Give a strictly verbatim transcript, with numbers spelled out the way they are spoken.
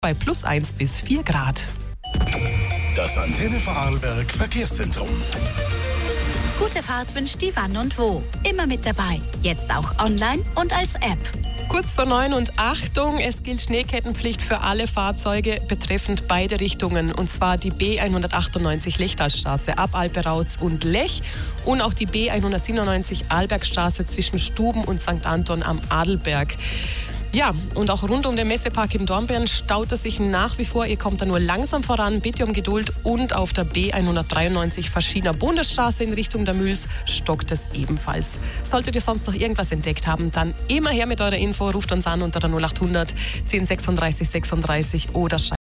bei plus eins bis vier Grad. Das Antenne Vorarlberg Verkehrszentrum. Gute Fahrt wünscht die Wann und Wo. Immer mit dabei. Jetzt auch online und als App. Kurz vor neun und Achtung, es gilt Schneekettenpflicht für alle Fahrzeuge betreffend beide Richtungen. Und zwar die B hundertachtundneunzig Lechtalstraße ab Alperauz und Lech und auch die B hundertsiebenundneunzig Arlbergstraße zwischen Stuben und Sankt Anton am Adelberg. Ja, und auch rund um den Messepark in Dornbirn staut es sich nach wie vor. Ihr kommt da nur langsam voran, bitte um Geduld. Und auf der B hundertdreiundneunzig Verschiedener Bundesstraße in Richtung der Mühls stockt es ebenfalls. Solltet ihr sonst noch irgendwas entdeckt haben, dann immer her mit eurer Info. Ruft uns an unter der null acht hundert zehn sechsunddreißig sechsunddreißig oder schreibt